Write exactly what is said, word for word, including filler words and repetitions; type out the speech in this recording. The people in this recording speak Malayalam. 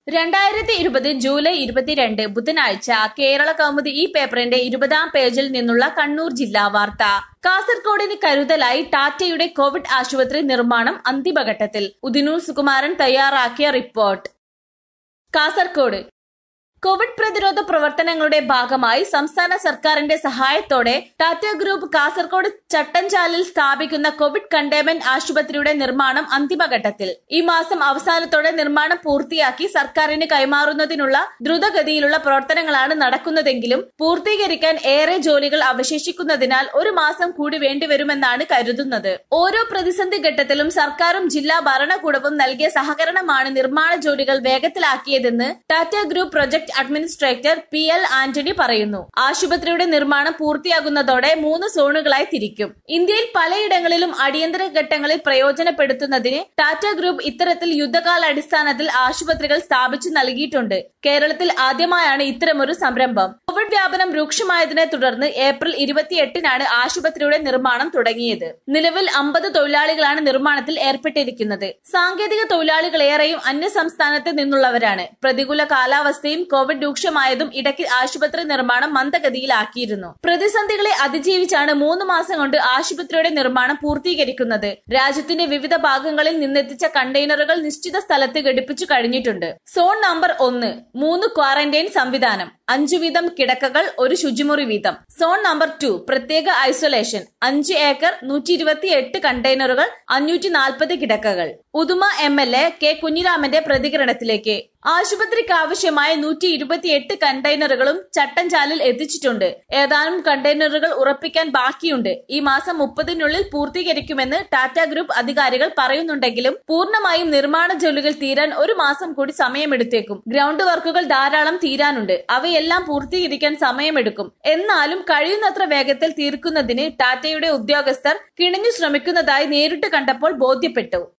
രണ്ടായിരത്തി ഇരുപത് ജൂലൈ ഇരുപത്തിരണ്ട് ബുധനാഴ്ച കേരള കൗമുദി ഈ പേപ്പറിന്റെ ഇരുപതാം പേജിൽ നിന്നുള്ള കണ്ണൂർ ജില്ലാ വാർത്ത. കാസർകോടിന് കരുതലായി ടാറ്റയുടെ കോവിഡ് ആശുപത്രി നിർമ്മാണം അന്തിമഘട്ടത്തിൽ. ഉദിനൂർ സുകുമാരൻ തയ്യാറാക്കിയ റിപ്പോർട്ട്. കാസർകോട് കോവിഡ് പ്രതിരോധ പ്രവർത്തനങ്ങളുടെ ഭാഗമായി സംസ്ഥാന സർക്കാരിന്റെ സഹായത്തോടെ ടാറ്റ ഗ്രൂപ്പ് കാസർകോട് ചട്ടഞ്ചാലിൽ സ്ഥാപിക്കുന്ന കോവിഡ് കണ്ടെയ്ൻമെന്റ് ആശുപത്രിയുടെ നിർമ്മാണം അന്തിമഘട്ടത്തിൽ. ഈ മാസം അവസാനത്തോടെ നിർമ്മാണം പൂർത്തിയാക്കി സർക്കാരിന് കൈമാറുന്നതിനുള്ള ദ്രുതഗതിയിലുള്ള പ്രവർത്തനങ്ങളാണ് നടക്കുന്നതെങ്കിലും പൂർത്തീകരിക്കാൻ ഏറെ ജോലികൾ അവശേഷിക്കുന്നതിനാൽ ഒരു മാസം കൂടി വേണ്ടിവരുമെന്നാണ് കരുതുന്നത്. ഓരോ പ്രതിസന്ധി ഘട്ടത്തിലും സർക്കാരും ജില്ലാ ഭരണകൂടവും നൽകിയ സഹകരണമാണ് നിർമ്മാണ ജോലികൾ വേഗത്തിലാക്കിയതെന്ന് Tata group project administrator P L Antony പറയുന്നു. ആശുപത്രിയുടെ നിർമ്മാണം പൂർത്തിയാകുന്നതോടെ മൂന്ന് സോണുകളായി തിരിക്കും. ഇന്ത്യയിൽ പലയിടങ്ങളിലും അടിയന്തര ഘട്ടങ്ങളിൽ പ്രയോജനപ്പെടുത്തുന്നതിന് ടാറ്റ ഗ്രൂപ്പ് ഇത്തരത്തിൽ യുദ്ധകാലാടിസ്ഥാനത്തിൽ ആശുപത്രികൾ സ്ഥാപിച്ചു നൽകിയിട്ടുണ്ട്. കേരളത്തിൽ ആദ്യമായാണ് ഇത്തരമൊരു സംരംഭം. കോവിഡ് വ്യാപനം രൂക്ഷമായതിനെ തുടർന്ന് ഏപ്രിൽ ഇരുപത്തിയെട്ടിനാണ് ആശുപത്രിയുടെ നിർമ്മാണം തുടങ്ങിയത്. നിലവിൽ അമ്പത് തൊഴിലാളികളാണ് നിർമ്മാണത്തിൽ ഏർപ്പെട്ടിരിക്കുന്നത്. സാങ്കേതിക തൊഴിലാളികളേറെയും അന്യ സംസ്ഥാനത്ത് നിന്നുള്ളവരാണ്. പ്രതികൂല കാലാവസ്ഥയും കോവിഡ് രൂക്ഷമായതും ഇടയ്ക്ക് ആശുപത്രി നിർമ്മാണം മന്ദഗതിയിലാക്കിയിരുന്നു. പ്രതിസന്ധികളെ അതിജീവിച്ചാണ് മൂന്ന് മാസം കൊണ്ട് ആശുപത്രിയുടെ നിർമ്മാണം പൂർത്തീകരിക്കുന്നത്. രാജ്യത്തിന്റെ വിവിധ ഭാഗങ്ങളിൽ നിന്നെത്തിച്ച കണ്ടെയ്നറുകൾ നിശ്ചിത സ്ഥലത്ത് ഘടിപ്പിച്ചു കഴിഞ്ഞിട്ടുണ്ട്. സോൺ നമ്പർ ഒന്ന് മൂന്ന് ക്വാറന്റൈൻ സംവിധാനം, അഞ്ചു വീതം കിടക്കകൾ, ഒരു ശുചിമുറി വീതം. സോൺ നമ്പർ ടു പ്രത്യേക ഐസൊലേഷൻ, അഞ്ച് ഏക്കർ നൂറ്റി ഇരുപത്തി എട്ട് കണ്ടെയ്നറുകൾ, അഞ്ഞൂറ്റി നാൽപ്പത് കിടക്കകൾ. Uduma M L A K കുഞ്ഞിരാമന്റെ പ്രതികരണത്തിലേക്ക്. ആശുപത്രിക്ക് ആവശ്യമായ നൂറ്റി ഇരുപത്തിയെട്ട് കണ്ടെയ്നറുകളും ചട്ടഞ്ചാലിൽ എത്തിച്ചിട്ടുണ്ട്. ഏതാനും കണ്ടെയ്നറുകൾ ഉറപ്പിക്കാൻ ബാക്കിയുണ്ട്. ഈ മാസം മുപ്പതിനുള്ളിൽ പൂർത്തീകരിക്കുമെന്ന് ടാറ്റ ഗ്രൂപ്പ് അധികാരികൾ പറയുന്നുണ്ടെങ്കിലും പൂർണ്ണമായും നിർമ്മാണ ജോലികൾ തീരാൻ ഒരു മാസം കൂടി സമയമെടുത്തേക്കും. ഗ്രൗണ്ട് വർക്കുകൾ ധാരാളം തീരാനുണ്ട്. അവയെല്ലാം പൂർത്തീകരിക്കാൻ സമയമെടുക്കും. എന്നാലും കഴിയുന്നത്ര വേഗത്തിൽ തീർക്കുന്നതിന് ടാറ്റയുടെ ഉദ്യോഗസ്ഥർ കിണഞ്ഞു ശ്രമിക്കുന്നതായി നേരിട്ട് കണ്ടപ്പോൾ ബോധ്യപ്പെട്ടു.